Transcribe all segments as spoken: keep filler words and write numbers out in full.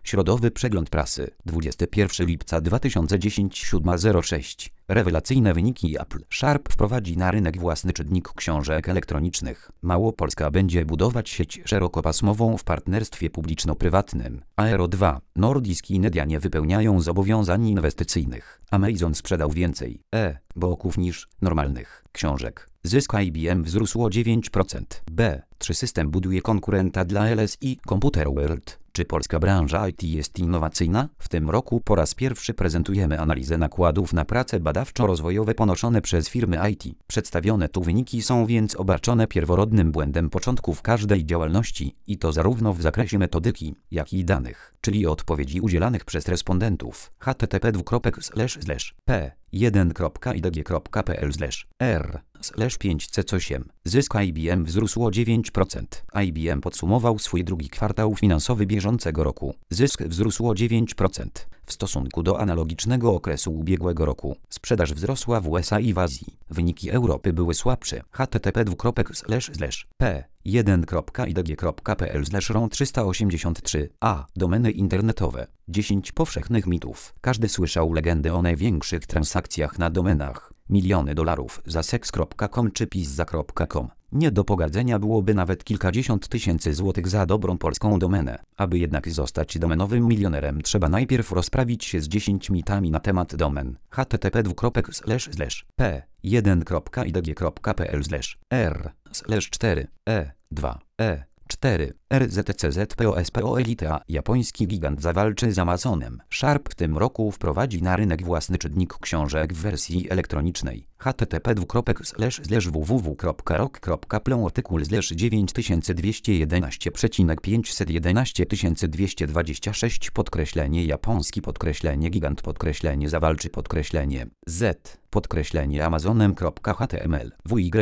Środowy przegląd prasy. dwudziestego pierwszego lipca dwa tysiące dziesiątego. siódma zero sześć. Rewelacyjne wyniki Apple. Sharp wprowadzi na rynek własny czytnik książek elektronicznych. Małopolska będzie budować sieć szerokopasmową w partnerstwie publiczno-prywatnym. Aero dwa. Nordisk i Nedia nie wypełniają zobowiązań inwestycyjnych. Amazon sprzedał więcej e-booków niż normalnych książek. Zysk I B M wzrósł o dziewięć procent. B. trzy System buduje konkurenta dla L S I Computer World. Czy polska branża I T jest innowacyjna? W tym roku po raz pierwszy prezentujemy analizę nakładów na prace badawczo-rozwojowe ponoszone przez firmy I T. Przedstawione tu wyniki są więc obarczone pierworodnym błędem początków każdej działalności i to zarówno w zakresie metodyki, jak i danych, czyli odpowiedzi udzielanych przez respondentów. h t t p dwukropek slash slash p jeden kropka i d g kropka p l slash r slash pięć c osiem. Zysk I B M wzrósł o dziewięć procent. I B M podsumował swój drugi kwartał finansowy bieżącego roku. Zysk wzrósł o dziewięć procent w stosunku do analogicznego okresu ubiegłego roku. Sprzedaż wzrosła w U S A i w Azji. Wyniki Europy były słabsze. h t t p dwukropek slash slash p jeden kropka i d g kropka p l slash r o n trzysta osiemdziesiąt trzy a. Domeny internetowe. dziesięć powszechnych mitów. Każdy słyszał legendę o największych transakcjach na domenach. Miliony dolarów za seks kropka com czy pizza kropka com. Nie do pogadzenia byłoby nawet kilkadziesiąt tysięcy złotych za dobrą polską domenę. Aby jednak zostać domenowym milionerem, trzeba najpierw rozprawić się z dziesięcioma mitami na temat domen. h t t p dwukropek slash slash p jeden kropka i d g kropka p l slash r slash cztery e dwa e cztery R Z C Z P O S P O Elite. Japoński gigant zawalczy z Amazonem. Sharp w tym roku wprowadzi na rynek własny czytnik książek w wersji elektronicznej. h t t p dwukropek slash slash w w w kropka rok kropka plon artykuł slash dziewięć tysięcy dwieście jedenaście przecinek pięćset jedenaście tysięcy dwieście dwadzieścia sześć podkreślenie japoński podkreślenie gigant podkreślenie zawalczy podkreślenie z podkreślenie amazonem.html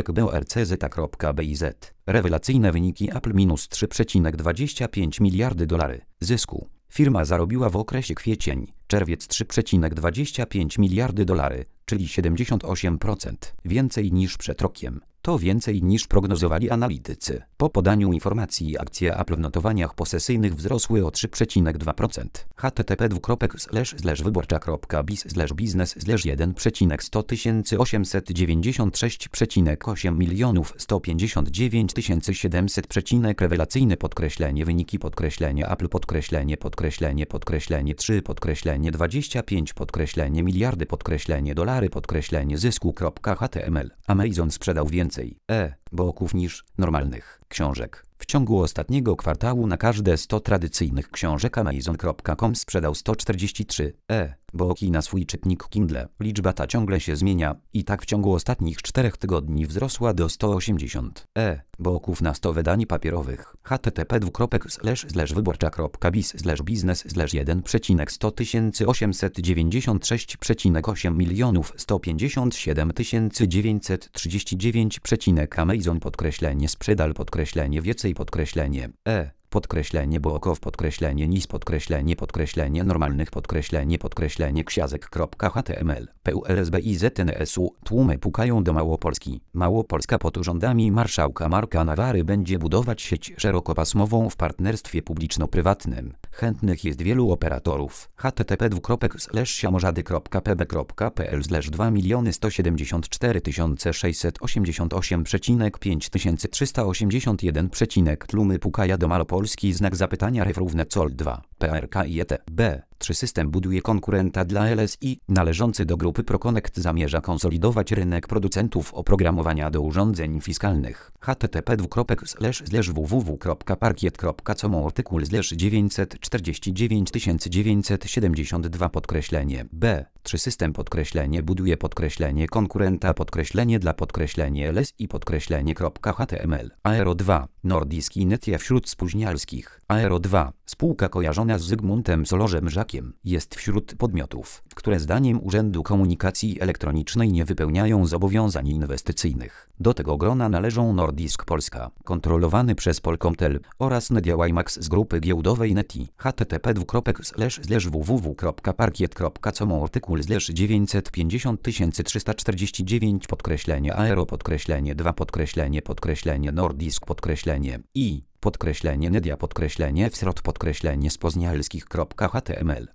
wyborcz.biz. Rewelacyjne wyniki Apple minus trzy przecinek dwadzieścia pięć miliardy dolarów zysku. Firma zarobiła w okresie kwiecień-czerwiec trzy przecinek dwadzieścia pięć miliardy dolarów, czyli siedemdziesiąt osiem procent więcej niż przed rokiem. To więcej niż prognozowali analitycy. Po podaniu informacji akcje Apple w notowaniach posesyjnych wzrosły o trzy przecinek dwa procent. h t t p dwukropek slash slash wyborcza.biz slash biznes slash jeden przecinek sto tysięcy osiemset dziewięćdziesiąt sześć przecinek osiem milionów sto pięćdziesiąt dziewięć tysięcy siedemset przecinek rewelacyjne podkreślenie wyniki podkreślenie Apple podkreślenie podkreślenie podkreślenie trzy podkreślenie dwadzieścia pięć podkreślenie miliardy podkreślenie dolary podkreślenie zysku.html. Amazon sprzedał więcej e-booków niż normalnych książek. W ciągu ostatniego kwartału na każde sto tradycyjnych książek amazon kropka com sprzedał sto czterdzieści trzy e-booki na swój czytnik Kindle. Liczba ta ciągle się zmienia i tak w ciągu ostatnich czterech tygodni wzrosła do sto osiemdziesiąt e-booków na sto wydań papierowych. h t t p dwukropek slash slash wyborcza.biz slash biznes slash jeden przecinek sto tysięcy osiemset dziewięćdziesiąt sześć przecinek osiem milionów sto pięćdziesiąt siedem tysięcy dziewięćset trzydzieści dziewięć przecinek Amazon podkreślenie sprzedal podkreślenie więcej podkreślenie e podkreślenie booków podkreślenie nis podkreślenie podkreślenie normalnych podkreślenie podkreślenie ksiazek.html P U L S B I Z N S U. Tłumy pukają do Małopolski. Małopolska pod rządami marszałka Marka Nawary będzie budować sieć szerokopasmową w partnerstwie publiczno-prywatnym. Chętnych jest wielu operatorów. h t t p dwukropek slash siamorzady kropka p b kropka p l slash dwa miliony sto siedemdziesiąt cztery tysiące sześćset osiemdziesiąt osiem przecinek pięć tysięcy trzysta osiemdziesiąt jeden przecinek tłumy pukają do Małopolski. Znak zapytania ref równe C O L dwa P R K I E T B trzy System buduje konkurenta dla L S I należący do grupy ProConnect zamierza konsolidować rynek producentów oprogramowania do urządzeń fiskalnych. h t t p dwukropek slash slash w w w kropka parkiet kropka com artykuł slash dziewięćset czterdzieści dziewięć tysięcy dziewięćset siedemdziesiąt dwa podkreślenie B trzy System podkreślenie buduje podkreślenie konkurenta podkreślenie dla podkreślenie L S I podkreślenie .html. Aero dwa Nordisk i Netia wśród spóźnialskich. Aero dwa spółka kojarzona z Zygmuntem Solorzem-Żakiem jest wśród podmiotów, które zdaniem Urzędu Komunikacji Elektronicznej nie wypełniają zobowiązań inwestycyjnych. Do tego grona należą Nordisk Polska, kontrolowany przez Polkomtel oraz Nedia Wimax z grupy giełdowej Neti. h t t p dwukropek slash slash w w w kropka parkiet kropka com artykuł slash dziewięćset pięćdziesiąt tysięcy trzysta czterdzieści dziewięć podkreślenie aero podkreślenie dwa podkreślenie podkreślenie Nordisk podkreślenie i podkreślenie Nedia podkreślenie wsrod podkreślenie spoznialskich.html